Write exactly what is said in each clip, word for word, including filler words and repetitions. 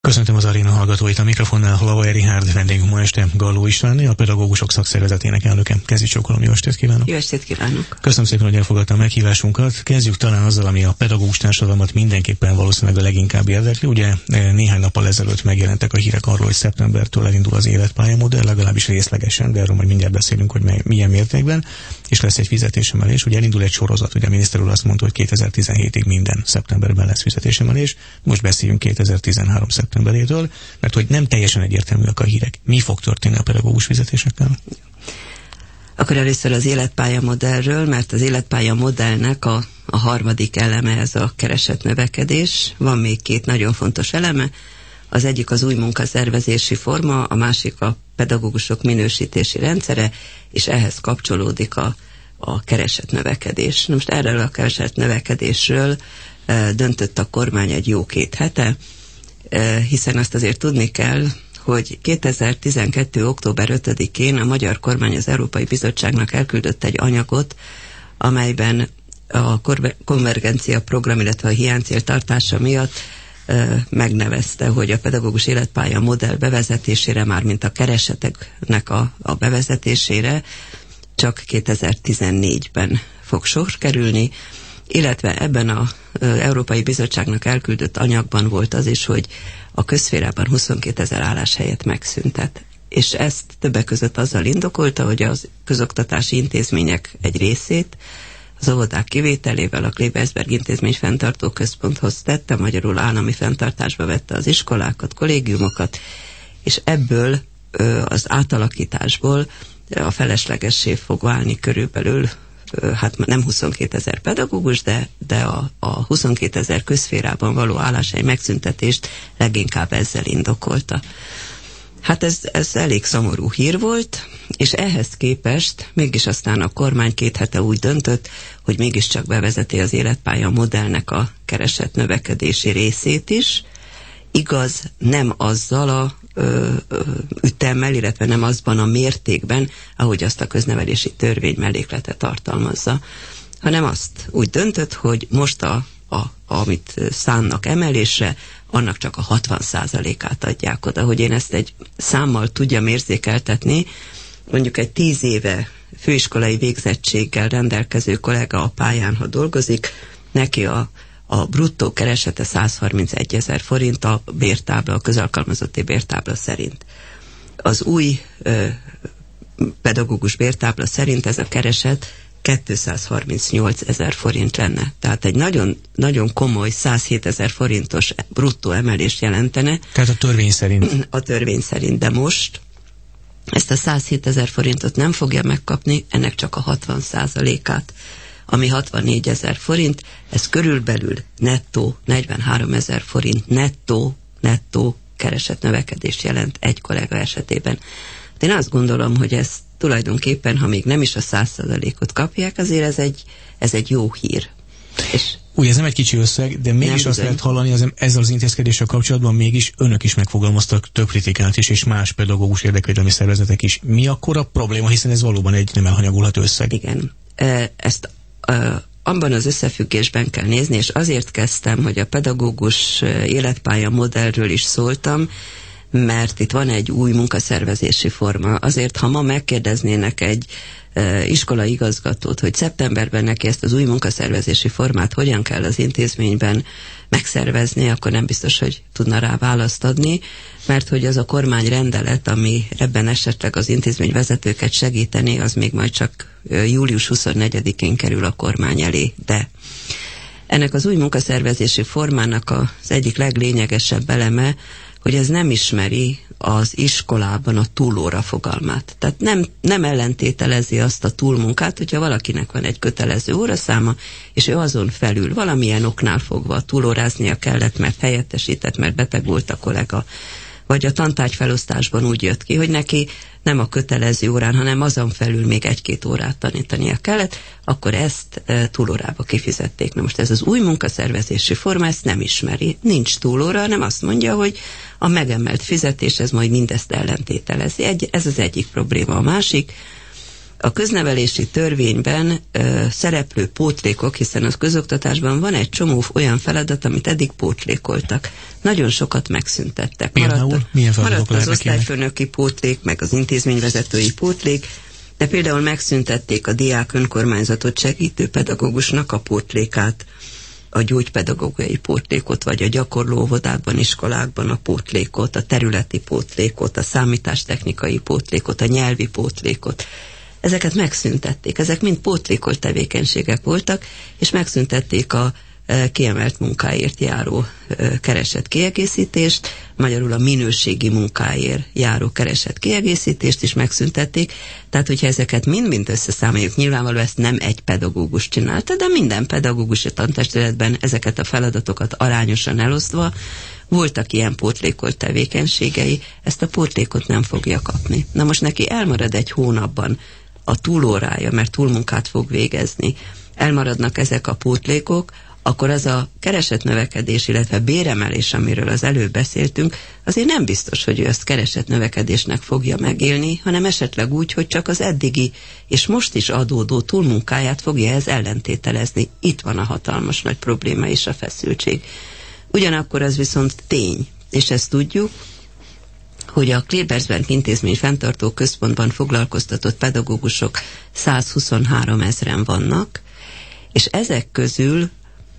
Köszöntöm az aréna hallgatóit, a mikrofonnál Hlavaj Richárd, vendégünk ma este Galló Istvánné, a Pedagógusok Szakszervezetének elnöke. Kezdjük csókolom, jó estét kívánok! Jó estét kívánok! Köszönöm szépen, hogy elfogadta a meghívásunkat. Kezdjük talán azzal, ami a pedagógus társadalmat mindenképpen valószínűleg a leginkább érdekli. Ugye néhány nappal ezelőtt megjelentek a hírek arról, hogy szeptembertől elindul az életpályamodell, legalábbis részlegesen, de erről majd mindjárt beszélünk, hogy milyen mértékben, és lesz egy fizetésemelés. Ugye elindul egy sorozat, ugye a miniszter úr azt mondta, hogy kétezer-tizenhétig minden szeptemberben lesz fizetésemelés. Most beszéljünk kétezer-tizenhárom szeptemberétől, mert hogy nem teljesen egyértelműek a hírek. Mi fog történni a pedagógus fizetésekkel? Akkor először az életpálya modellről, mert az életpálya modellnek a, a harmadik eleme ez a keresett növekedés. Van még két nagyon fontos eleme. Az egyik az új munkaszervezési forma, a másik a pedagógusok minősítési rendszere, és ehhez kapcsolódik a, a keresett növekedés. Na most erről a keresett növekedésről e, döntött a kormány egy jó két hete, hiszen azt azért tudni kell, hogy kétezer-tizenkettő. október ötödikén a magyar kormány az Európai Bizottságnak elküldött egy anyagot, amelyben a konvergencia program, illetve a hiánycél tartása miatt e, megnevezte, hogy a pedagógus életpálya modell bevezetésére, már mint a kereseteknek a, a bevezetésére csak kétezer-tizennégyben fog sor kerülni, illetve ebben az Európai Bizottságnak elküldött anyagban volt az is, hogy a közszférában huszonkétezer álláshelyet megszüntet. És ezt többek között azzal indokolta, hogy az közoktatási intézmények egy részét az óvodák kivételével a Klebersberg Intézmény Fenntartó Központhoz tette, magyarul állami fenntartásba vette az iskolákat, kollégiumokat, és ebből az átalakításból a feleslegessé fog válni körülbelül, hát nem huszonkétezer pedagógus, de, de a, a huszonkétezer közszférában való álláshely megszüntetést leginkább ezzel indokolta. Hát ez, ez elég szomorú hír volt, és ehhez képest mégis aztán a kormány két hete úgy döntött, hogy mégiscsak bevezeti az életpálya modellnek a keresett növekedési részét is. Igaz, nem azzal a ö, ö, ütemmel, illetve nem azban a mértékben, ahogy azt a köznevelési törvény melléklete tartalmazza, hanem azt úgy döntött, hogy most a, a, amit szánnak emelésre, annak csak a hatvan százalékát adják oda. Hogy én ezt egy számmal tudjam érzékeltetni, mondjuk egy tíz éve főiskolai végzettséggel rendelkező kollega a pályán, ha dolgozik, neki a A bruttó keresete száz harmincegyezer forint a bértábla, a közalkalmazotti bértábla szerint. Az új ö, pedagógus bértábla szerint ez a kereset kétszázharmincnyolcezer forint lenne. Tehát egy nagyon, nagyon komoly százhétezer forintos bruttó emelést jelentene. Tehát a törvény szerint. A törvény szerint, de most ezt a százhétezer forintot nem fogja megkapni, ennek csak a hatvan százalékát, ami hatvannégyezer forint, ez körülbelül nettó negyvenháromezer forint nettó, nettó keresett növekedést jelent egy kollega esetében. De én azt gondolom, hogy ez tulajdonképpen, ha még nem is a száz százalékot kapják, azért ez egy, ez egy jó hír. És ugye ez nem egy kicsi összeg, de mégis azt lehet hallani, az, ezzel az intézkedéssel kapcsolatban mégis önök is megfogalmaztak több kritikát is, és más pedagógus érdekvédelmi szervezetek is. Mi akkor a probléma, hiszen ez valóban egy nem elhanyagolható összeg? Igen, ezt Uh, abban az összefüggésben kell nézni, és azért kezdtem, hogy a pedagógus életpálya modellről is szóltam, mert itt van egy új munkaszervezési forma. Azért, ha ma megkérdeznének egy uh, iskolai igazgatót, hogy szeptemberben neki ezt az új munkaszervezési formát hogyan kell az intézményben megszervezni, akkor nem biztos, hogy tudna rá választ adni, mert hogy az a kormányrendelet, ami ebben esetleg az intézményvezetőket segíteni, az még majd csak július huszonnegyedikén kerül a kormány elé. De ennek az új munkaszervezési formának az egyik leglényegesebb eleme, hogy ez nem ismeri az iskolában a túlóra fogalmát. Tehát nem, nem ellentételezi azt a túlmunkát, hogyha valakinek van egy kötelező óraszáma, és ő azon felül valamilyen oknál fogva túlóráznia kellett, mert helyettesített, mert beteg volt a kollega, vagy a tantárgyfelosztásban úgy jött ki, hogy neki nem a kötelező órán, hanem azon felül még egy-két órát tanítania kellett, akkor ezt e, túlórába kifizették. Na most ez az új munkaszervezési forma ezt nem ismeri. Nincs túlóra, hanem azt mondja, hogy a megemelt fizetés ez majd mindezt ellentételezi. Egy, ez az egyik probléma. A másik, A köznevelési törvényben ö, szereplő pótlékok, hiszen az közoktatásban van egy csomó olyan feladat, amit eddig pótlékoltak. Nagyon sokat megszüntettek. Például milyen feladatok maradt az osztályfőnöki pótlék, meg az intézményvezetői pótlék, de például megszüntették a diák önkormányzatot segítő pedagógusnak a pótlékát, a gyógypedagógiai pótlékot, vagy a gyakorló óvodákban, iskolákban a pótlékot, a területi pótlékot, a számítástechnikai pótlékot, a nyelvi pótlékot. Ezeket megszüntették. Ezek mind pótlékolt tevékenységek voltak, és megszüntették a kiemelt munkáért járó keresett kiegészítést, magyarul a minőségi munkáért járó keresett kiegészítést is megszüntették. Tehát, hogyha ezeket mind-mind összeszámoljuk, nyilvánvalóan ezt nem egy pedagógus csinálta, de minden pedagógus a tantestületben ezeket a feladatokat arányosan elosztva voltak ilyen pótlékolt tevékenységei, ezt a pótlékot nem fogja kapni. Na most neki elmarad egy hónapban a túlórája, mert túlmunkát fog végezni, elmaradnak ezek a pótlékok, akkor az a keresetnövekedés, illetve béremelés, amiről az előbb beszéltünk, azért nem biztos, hogy ő ezt keresetnövekedésnek fogja megélni, hanem esetleg úgy, hogy csak az eddigi és most is adódó túlmunkáját fogja ez ellentételezni. Itt van a hatalmas nagy probléma és a feszültség. Ugyanakkor az viszont tény, és ezt tudjuk, hogy a Klebersberg intézmény fenntartó központban foglalkoztatott pedagógusok százhuszonhárom ezren vannak, és ezek közül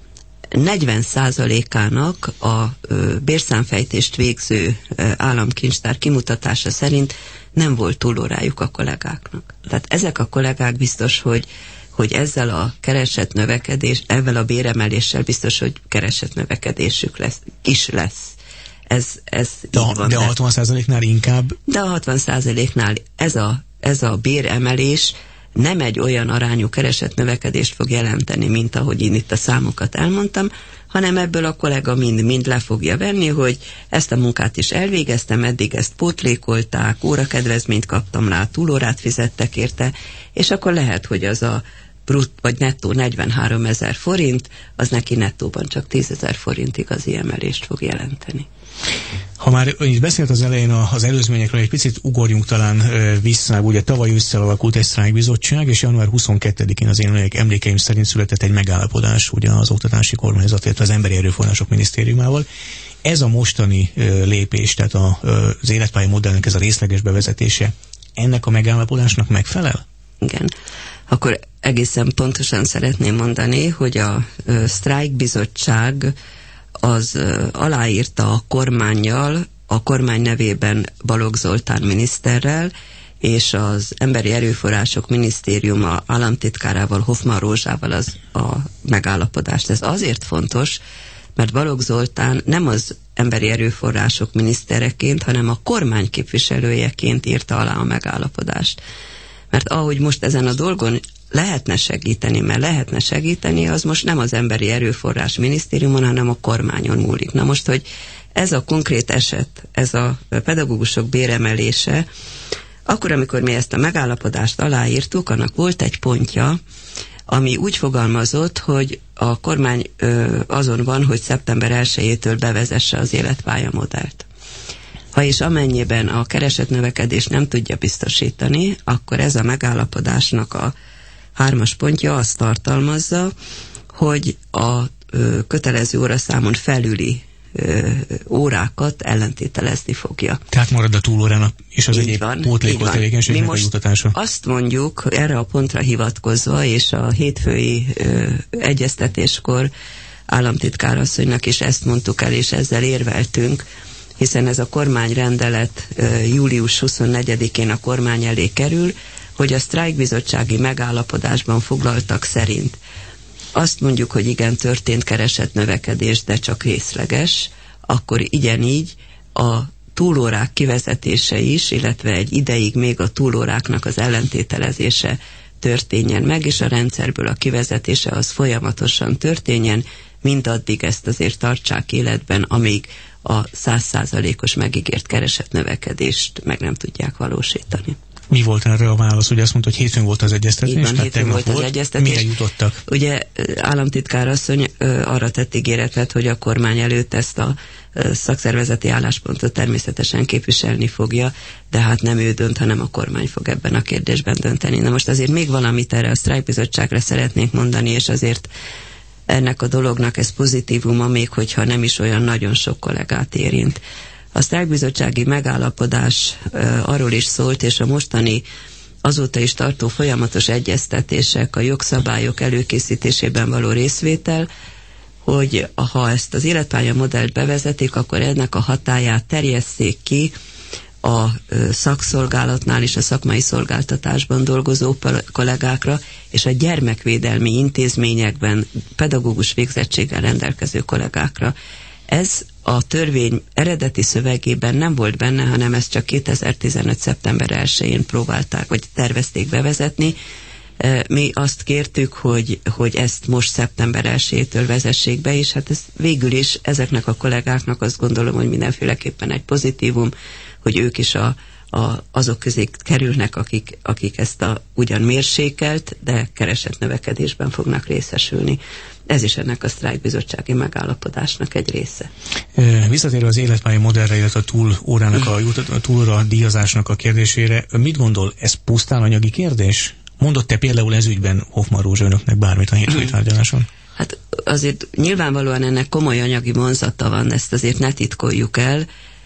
negyven százalékának a ö, bérszámfejtést végző ö, államkincstár kimutatása szerint nem volt túlórájuk a kollégáknak. Tehát ezek a kollégák biztos, hogy, hogy ezzel a keresett növekedés, ezzel a béremeléssel biztos, hogy keresett növekedésük lesz, is lesz. Ez, ez de, így van, de a hatvan százaléknál inkább? De a hatvan százaléknál ez a, ez a béremelés nem egy olyan arányú keresett növekedést fog jelenteni, mint ahogy én itt a számokat elmondtam, hanem ebből a kollega mind-mind le fogja venni, hogy ezt a munkát is elvégeztem, eddig ezt pótlékolták, órakedvezményt kaptam rá, túlórát fizettek érte, és akkor lehet, hogy az a brut vagy nettó negyvenhárom ezer forint, az neki nettóban csak tízezer forint igazi emelést fog jelenteni. Ha már itt beszélt az elején az előzményekről, egy picit ugorjunk talán vissza, ugye tavaly ősszel alakult egy sztrájkbizottság, és január huszonkettedikén az én emlékeim szerint született egy megállapodás ugye az oktatási kormányzat, illetve az Emberi Erőforrások Minisztériumával. Ez a mostani lépés, tehát az életpálya modellnek ez a részleges bevezetése, ennek a megállapodásnak megfelel? Igen. Akkor egészen pontosan szeretném mondani, hogy a sztrájkbizottság az uh, aláírta a kormánnyal, a kormány nevében Balogh Zoltán miniszterrel, és az Emberi Erőforrások Minisztériuma államtitkárával, Hoffmann Rózsával az a megállapodást. Ez azért fontos, mert Balogh Zoltán nem az Emberi Erőforrások minisztereként, hanem a kormány képviselőjeként írta alá a megállapodást. Mert ahogy most ezen a dolgon lehetne segíteni, mert lehetne segíteni, az most nem az Emberi Erőforrás Minisztériumon, hanem a kormányon múlik. Na most, hogy ez a konkrét eset, ez a pedagógusok béremelése, akkor, amikor mi ezt a megállapodást aláírtuk, annak volt egy pontja, ami úgy fogalmazott, hogy a kormány ö, azon van, hogy szeptember elsejétől bevezesse az életpályamodellt. Ha és amennyiben a keresett növekedés nem tudja biztosítani, akkor ez a megállapodásnak a hármas pontja azt tartalmazza, hogy a ö, kötelező óraszámon felüli ö, órákat ellentételezni fogja. Tehát marad a túlórának és az így egyéb pótlékolt tevékenységnek a jutatása. Azt mondjuk erre a pontra hivatkozva, és a hétfői ö, egyeztetéskor államtitkárasszonynak is ezt mondtuk el, és ezzel érveltünk, hiszen ez a kormányrendelet ö, július huszonnegyedikén a kormány elé kerül, hogy a sztrájkbizottsági megállapodásban foglaltak szerint azt mondjuk, hogy igen, történt keresett növekedés, de csak részleges, akkor igyenígy a túlórák kivezetése is, illetve egy ideig még a túlóráknak az ellentételezése történjen meg, és a rendszerből a kivezetése az folyamatosan történjen, mindaddig ezt azért tartsák életben, amíg a száz százalékos megígért keresett növekedést meg nem tudják valósítani. Mi volt erre a válasz? Ugye azt mondta, hogy hétfőn volt az egyeztetés, Így van, tehát hétfőn volt az volt. egyeztetés. Mire jutottak? Ugye államtitkár asszony arra tett ígéretet, hogy a kormány előtt ezt a szakszervezeti álláspontot természetesen képviselni fogja, de hát nem ő dönt, hanem a kormány fog ebben a kérdésben dönteni. Na most azért még valamit erre a sztrájkbizottságra szeretnék mondani, és azért ennek a dolognak ez pozitívuma, még hogyha nem is olyan nagyon sok kollégát érint. A sztrájkbizottsági megállapodás uh, arról is szólt, és a mostani azóta is tartó folyamatos egyeztetések, a jogszabályok előkészítésében való részvétel, hogy ha ezt az életpálya modellt bevezetik, akkor ennek a hatályát terjesszék ki a szakszolgálatnál és a szakmai szolgáltatásban dolgozó kollégákra, és a gyermekvédelmi intézményekben pedagógus végzettséggel rendelkező kollégákra. Ez a törvény eredeti szövegében nem volt benne, hanem ezt csak kétezer-tizenöt. szeptember elsején próbálták, vagy tervezték bevezetni. Mi azt kértük, hogy, hogy ezt most szeptember elsejétől vezessék be, és hát ez végül is ezeknek a kollégáknak azt gondolom, hogy mindenféleképpen egy pozitívum, hogy ők is a, a, azok közé kerülnek, akik, akik ezt a ugyan mérsékelt, de keresett növekedésben fognak részesülni. Ez is ennek a sztrájkbizottsági megállapodásnak egy része. Visszatérve az életpálya modellre, illetve a túlórának, a, a túlóra díjazásnak a kérdésére, mit gondol, ez pusztán anyagi kérdés? Mondott te például ezügyben Hoffmann Rózsa önöknek bármit a hétfői tárgyaláson? Hát azért nyilvánvalóan ennek komoly anyagi vonzata van, ezt azért ne titkoljuk el,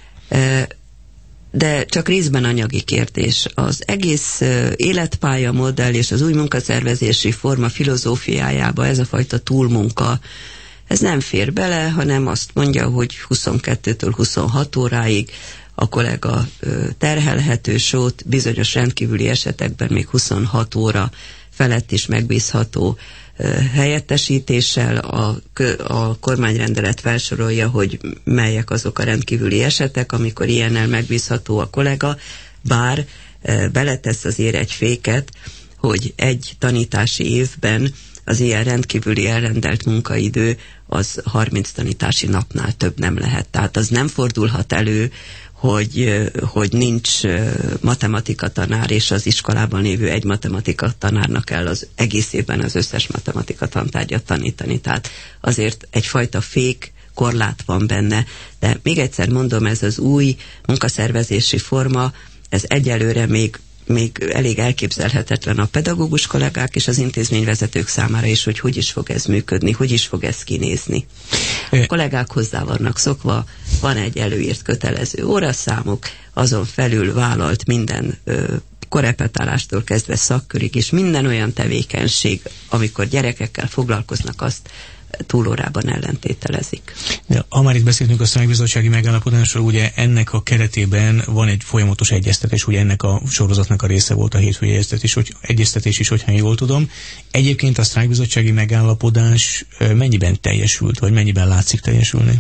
de csak részben anyagi kérdés. Az egész életpálya modell és az új munkaszervezési forma filozófiájába ez a fajta túlmunka, ez nem fér bele, hanem azt mondja, hogy huszonkettőtől huszonhat óráig a kollega terhelhető, sőt bizonyos rendkívüli esetekben még huszonhat óra felett is megbízható helyettesítéssel. A, a kormányrendelet felsorolja, hogy melyek azok a rendkívüli esetek, amikor ilyennel megbízható a kollega, bár beletesz azért egy féket, hogy egy tanítási évben az ilyen rendkívüli elrendelt munkaidő az harminc tanítási napnál több nem lehet. Tehát az nem fordulhat elő, hogy, hogy nincs matematika tanár, és az iskolában lévő egy matematika tanárnak kell az egész évben az összes matematika tantárgyat tanítani. Tehát azért egyfajta fék korlát van benne. De még egyszer mondom, ez az új munkaszervezési forma, ez egyelőre még még elég elképzelhetetlen a pedagógus kollégák és az intézményvezetők számára is, hogy hogy is fog ez működni, hogy is fog ez kinézni. A kollégák hozzá vannak szokva, van egy előírt kötelező óraszámuk, azon felül vállalt minden ö, korepetálástól kezdve szakkörig, és minden olyan tevékenység, amikor gyerekekkel foglalkoznak, azt túlórában ellentételezik. Ja, ha már itt beszéltünk a sztrájkbizottsági megállapodásról, ugye ennek a keretében van egy folyamatos egyeztetés, ugye ennek a sorozatnak a része volt a hétfői egyeztetés, hogy egyeztetés is, hogyha jól tudom. Egyébként a sztrájkbizottsági megállapodás mennyiben teljesült, vagy mennyiben látszik teljesülni?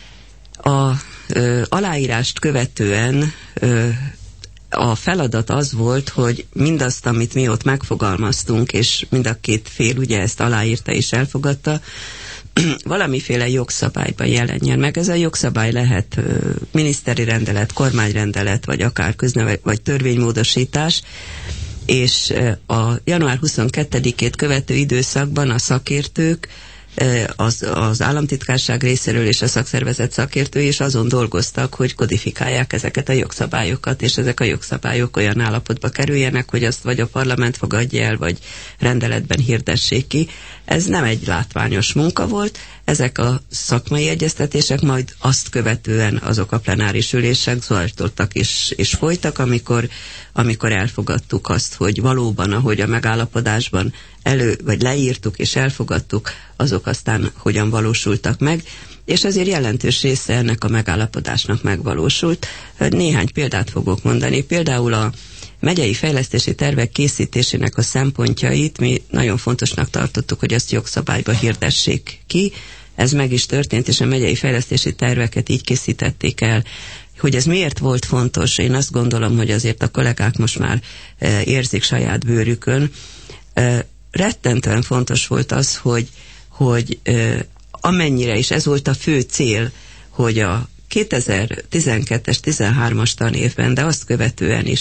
A ö, aláírást követően ö, a feladat az volt, hogy mindazt, amit mi ott megfogalmaztunk, és mind a két fél ugye ezt aláírta és elfogadta, valamiféle jogszabályban jelenjen meg. Ez a jogszabály lehet ö, miniszteri rendelet, kormányrendelet, vagy akár közneve, vagy törvénymódosítás, és ö, a január huszonkettedikét követő időszakban a szakértők, Az, az államtitkárság részéről és a szakszervezet szakértői is azon dolgoztak, hogy kodifikálják ezeket a jogszabályokat, és ezek a jogszabályok olyan állapotba kerüljenek, hogy azt vagy a parlament fogadja el, vagy rendeletben hirdessék ki. Ez nem egy látványos munka volt, ezek a szakmai egyeztetések majd azt követően azok a plenáris ülések zajlottak és, és folytak, amikor, amikor elfogadtuk azt, hogy valóban, ahogy a megállapodásban elő, vagy leírtuk és elfogadtuk, azok aztán hogyan valósultak meg, és ezért jelentős része ennek a megállapodásnak megvalósult. Néhány példát fogok mondani. Például a megyei fejlesztési tervek készítésének a szempontjait mi nagyon fontosnak tartottuk, hogy ezt jogszabályba hirdessék ki. Ez meg is történt, és a megyei fejlesztési terveket így készítették el. Hogy ez miért volt fontos, én azt gondolom, hogy azért a kollégák most már e, érzik saját bőrükön. E, rettentően fontos volt az, hogy, hogy e, amennyire is ez volt a fő cél, hogy a kétezer-tizenkettes tizenhármas tanévben, de azt követően is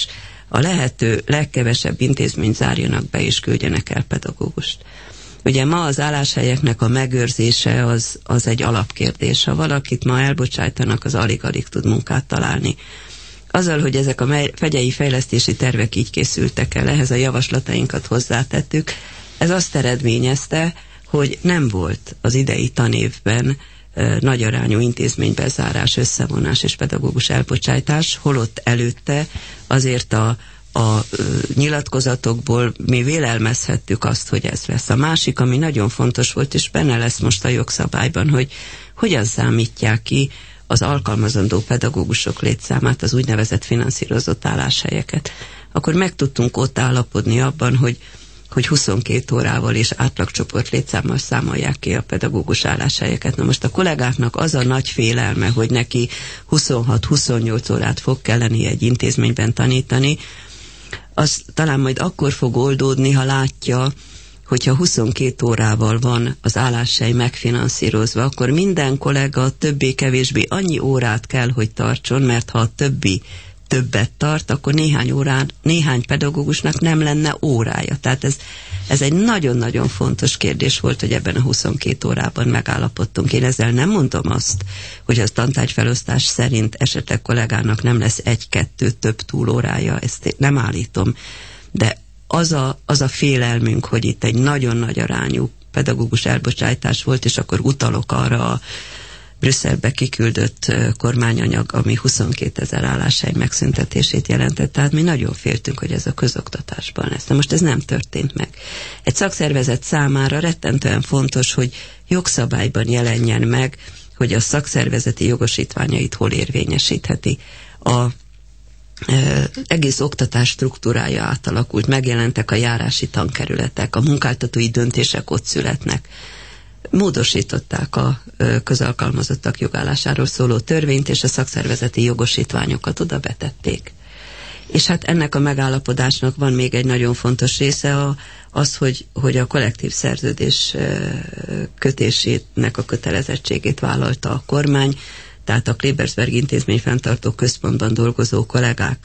a lehető legkevesebb intézményt zárjanak be és küldjenek el pedagógust. Ugye ma az álláshelyeknek a megőrzése az, az egy alapkérdés. Ha valakit ma elbocsájtanak, az alig-alig tud munkát találni. Azzal, hogy ezek a megyei fejlesztési tervek így készültek el, ehhez a javaslatainkat hozzátettük, ez azt eredményezte, hogy nem volt az idei tanévben e, nagyarányú intézménybezárás, összevonás és pedagógus elbocsájtás, holott előtte azért a, a e, nyilatkozatokból mi vélelmezhettük azt, hogy ez lesz. A másik, ami nagyon fontos volt, és benne lesz most a jogszabályban, hogy hogyan számítják ki az alkalmazandó pedagógusok létszámát, az úgynevezett finanszírozott álláshelyeket. Akkor meg tudtunk ott állapodni abban, hogy hogy huszonkét órával és átlagcsoport létszámmal számolják ki a pedagógus álláshelyeket. Na most a kollégáknak az a nagy félelme, hogy neki huszonhat-huszonnyolc órát fog kelleni egy intézményben tanítani, az talán majd akkor fog oldódni, ha látja, hogyha huszonkét órával van az álláshely megfinanszírozva, akkor minden kollega többé-kevésbé annyi órát kell, hogy tartson, mert ha a többi többet tart, akkor néhány órán, néhány pedagógusnak nem lenne órája. Tehát ez, ez egy nagyon-nagyon fontos kérdés volt, hogy ebben a huszonkét órában megállapodtunk. Én ezzel nem mondom azt, hogy a tantárgyfelosztás szerint esetleg kollégának nem lesz egy-kettő több túlórája, ezt nem állítom. De az a, az a félelmünk, hogy itt egy nagyon nagy arányú pedagógus elbocsájtás volt, és akkor utalok arra a Brüsszelbe kiküldött kormányanyag, ami huszonkétezer álláshely megszüntetését jelentett. Tehát mi nagyon féltünk, hogy ez a közoktatásban lesz. De most ez nem történt meg. Egy szakszervezet számára rettentően fontos, hogy jogszabályban jelenjen meg, hogy a szakszervezeti jogosítványait hol érvényesítheti. A e, egész oktatás struktúrája átalakult, megjelentek a járási tankerületek, a munkáltatói döntések ott születnek. Módosították a közalkalmazottak jogállásáról szóló törvényt, és a szakszervezeti jogosítványokat oda betették. És hát ennek a megállapodásnak van még egy nagyon fontos része, a, az, hogy, hogy a kollektív szerződés kötésének a kötelezettségét vállalta a kormány, tehát a Klebersberg intézmény fenntartó központban dolgozó kollégák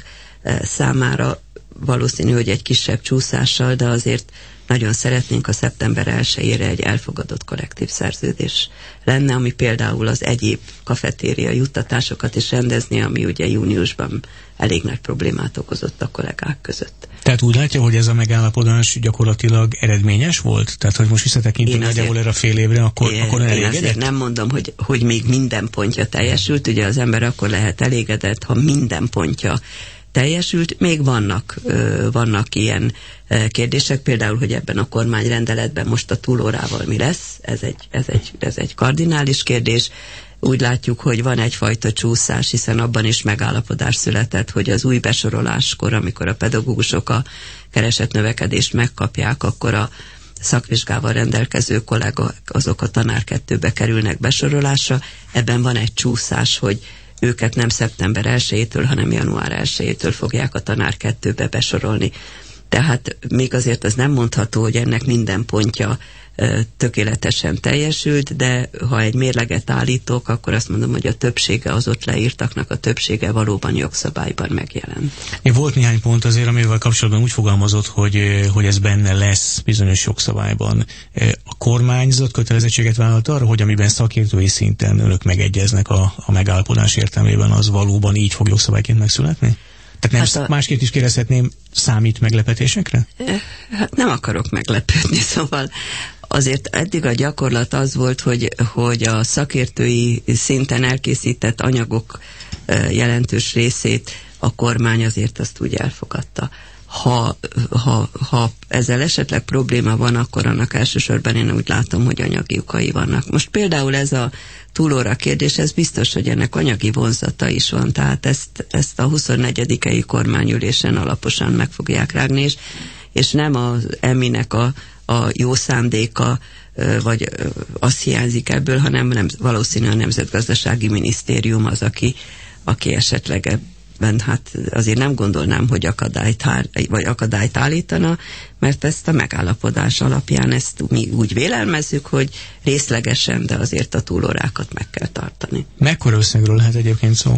számára valószínű, hogy egy kisebb csúszással, de azért nagyon szeretnénk a szeptember elsejére egy elfogadott kollektív szerződés lenne, ami például az egyéb kafetéria juttatásokat is rendezni, ami ugye júniusban elég nagy problémát okozott a kollégák között. Tehát úgy látja, hogy ez a megállapodás gyakorlatilag eredményes volt? Tehát, hogy most visszatekintünk nagyjából erre a fél évre, akkor, én, akkor elégedett? Én azért nem mondom, hogy, hogy még minden pontja teljesült. Ugye az ember akkor lehet elégedett, ha minden pontja teljesült. Még vannak, ö, vannak ilyen ö, kérdések, például, hogy ebben a kormányrendeletben most a túlórával mi lesz, ez egy, ez egy, ez egy kardinális kérdés. Úgy látjuk, hogy van egyfajta csúszás, hiszen abban is megállapodás született, hogy az új besoroláskor, amikor a pedagógusok a keresett növekedést megkapják, akkor a szakvizsgával rendelkező kollégák azok a tanár kettőbe kerülnek besorolásra. Ebben van egy csúszás, hogy őket nem szeptember elsejétől, hanem január elsejétől fogják a tanár kettőbe besorolni. Tehát még azért az nem mondható, hogy ennek minden pontja ö, tökéletesen teljesült, de ha egy mérleget állítok, akkor azt mondom, hogy a többsége az ott leírtaknak, a többsége valóban jogszabályban megjelent. Volt néhány pont azért, amivel kapcsolatban úgy fogalmazott, hogy, hogy ez benne lesz bizonyos jogszabályban. A kormányzat kötelezettséget vállalt arra, hogy amiben szakértői szinten önök megegyeznek a, a megállapodás értelmében, az valóban így fog jogszabályként megszületni? Tehát nem, hát a... másképp is kérdezhetném, számít meglepetésekre? Hát nem akarok meglepődni, szóval azért eddig a gyakorlat az volt, hogy, hogy a szakértői szinten elkészített anyagok jelentős részét a kormány azért azt úgy elfogadta. Ha, ha, ha ezzel esetleg probléma van, akkor annak elsősorban én úgy látom, hogy anyagi okai vannak. Most például ez a túlóra kérdés, ez biztos, hogy ennek anyagi vonzata is van, tehát ezt, ezt a huszonnegyedikei kormányülésen alaposan meg fogják rágni, és, és nem az E M I-nek a, a jó szándéka, vagy az hiányzik ebből, hanem nem, valószínűleg a Nemzetgazdasági Minisztérium az, aki, aki esetleg ebben, hát azért nem gondolnám, hogy akadályt, vagy akadályt állítana, mert ezt a megállapodás alapján ezt mi úgy vélelmezzük, hogy részlegesen, de azért a túlórákat meg kell tartani. Mekkora összegről lehet egyébként szó?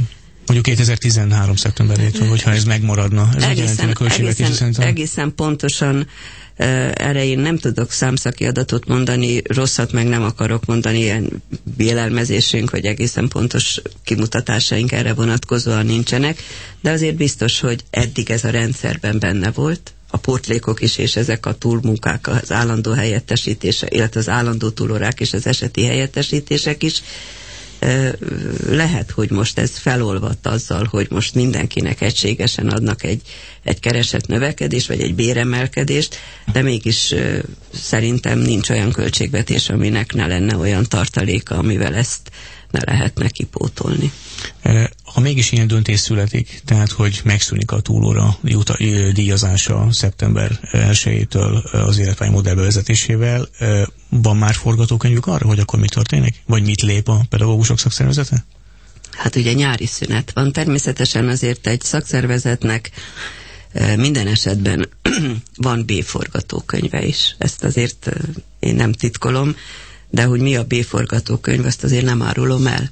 Mondjuk kétezer-tizenhárom szeptemberétől, hogyha ez megmaradna. Ez egészen, egészen, egészen pontosan erre én nem tudok számszaki adatot mondani, rosszat meg nem akarok mondani, ilyen vélelmezésünk, hogy egészen pontos kimutatásaink erre vonatkozóan nincsenek, de azért biztos, hogy eddig ez a rendszerben benne volt, a pótlékok is, és ezek a túlmunkák, az állandó helyettesítése, illetve az állandó túlórák és az eseti helyettesítések is. Lehet, hogy most ez felolvadt azzal, hogy most mindenkinek egységesen adnak egy, egy keresett növekedést, vagy egy béremelkedést, de mégis szerintem nincs olyan költségvetés, aminek ne lenne olyan tartaléka, amivel ezt ne lehetne kipótolni. Ha mégis ilyen döntés születik, tehát hogy megszűnik a túlóra díjazása szeptember elsejétől az életpálya modell bevezetésével, van már forgatókönyvük arra, hogy akkor mi történik? Vagy mit lép a pedagógusok szakszervezete? Hát ugye nyári szünet van. Természetesen azért egy szakszervezetnek minden esetben van B forgatókönyve is. Ezt azért én nem titkolom, de hogy mi a B forgatókönyv, azt azért nem árulom el.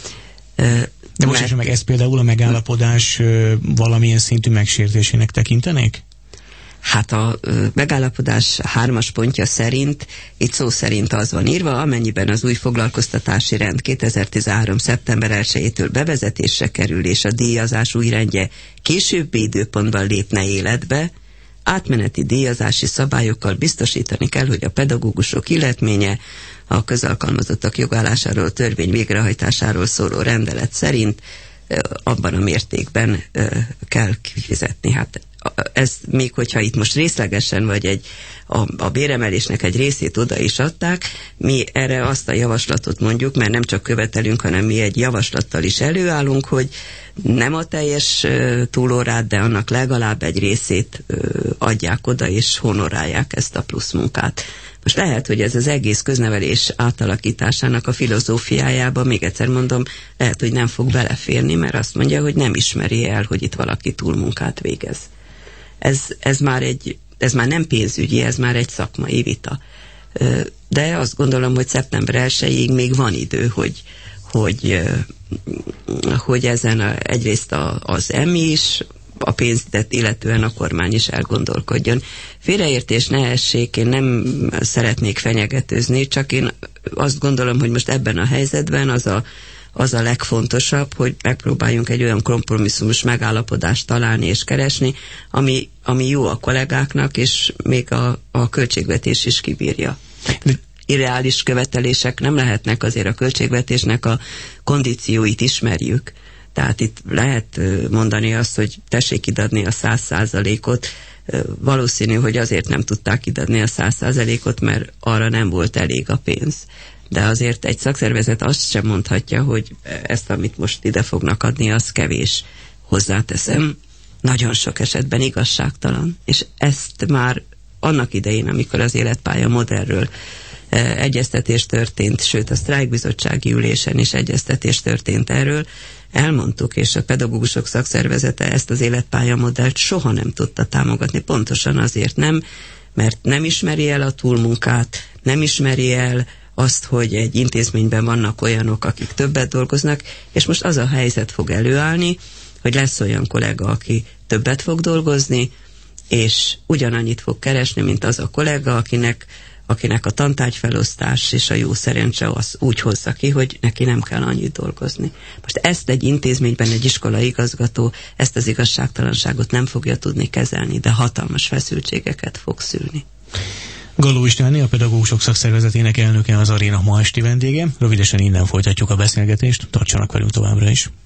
De most is meg ezt például a megállapodás valamilyen szintű megsértésének tekintenék? Hát a megállapodás hármas pontja szerint, itt szó szerint az van írva, amennyiben az új foglalkoztatási rend kétezer-tizenhárom szeptember elsejétől bevezetésre kerül, és a díjazás új rendje későbbi időpontban lépne életbe, átmeneti díjazási szabályokkal biztosítani kell, hogy a pedagógusok illetménye a közalkalmazottak jogállásáról, törvény végrehajtásáról szóló rendelet szerint abban a mértékben kell kifizetni. Hát ez még, hogyha itt most részlegesen, vagy egy, a, a béremelésnek egy részét oda is adták, mi erre azt a javaslatot mondjuk, mert nem csak követelünk, hanem mi egy javaslattal is előállunk, hogy nem a teljes túlórát, de annak legalább egy részét adják oda, és honorálják ezt a plusz munkát. Most lehet, hogy ez az egész köznevelés átalakításának a filozófiájába, még egyszer mondom, lehet, hogy nem fog beleférni, mert azt mondja, hogy nem ismeri el, hogy itt valaki túlmunkát végez. Ez, ez, már egy, ez már nem pénzügyi, ez már egy szakmai vita. De azt gondolom, hogy szeptember elsejéig még van idő, hogy, hogy, hogy ezen a, egyrészt a, az em i is, a pénzt illetően a kormány is elgondolkodjon. Félreértés ne essék, én nem szeretnék fenyegetőzni, csak én azt gondolom, hogy most ebben a helyzetben az a, az a legfontosabb, hogy megpróbáljunk egy olyan kompromisszumos megállapodást találni és keresni, ami, ami jó a kollégáknak, és még a, a költségvetés is kibírja. Tehát irreális követelések nem lehetnek, azért a költségvetésnek a kondícióit ismerjük. Tehát itt lehet mondani azt, hogy tessék idadni a száz százalékot. Valószínű, hogy azért nem tudták idadni a száz százalékot, mert arra nem volt elég a pénz. De azért egy szakszervezet azt sem mondhatja, hogy ezt, amit most ide fognak adni, az kevés. Hozzáteszem, nagyon sok esetben igazságtalan. És ezt már annak idején, amikor az életpálya modellről egyeztetés történt, sőt a sztrájkbizottsági ülésen is egyeztetés történt erről, elmondtuk, és a pedagógusok szakszervezete ezt az életpálya modellt soha nem tudta támogatni. Pontosan azért nem, mert nem ismeri el a túlmunkát, nem ismeri el azt, hogy egy intézményben vannak olyanok, akik többet dolgoznak, és most az a helyzet fog előállni, hogy lesz olyan kollega, aki többet fog dolgozni, és ugyanannyit fog keresni, mint az a kollega, akinek akinek a tantárgyfelosztás és a jó szerencse az úgy hozza ki, hogy neki nem kell annyit dolgozni. Most ezt egy intézményben egy iskolai igazgató, ezt az igazságtalanságot nem fogja tudni kezelni, de hatalmas feszültségeket fog szülni. Galló Istvánné, a pedagógusok szakszervezetének elnöke, az Aréna ma esti vendége. Rövidesen innen folytatjuk a beszélgetést, tartsanak velünk továbbra is.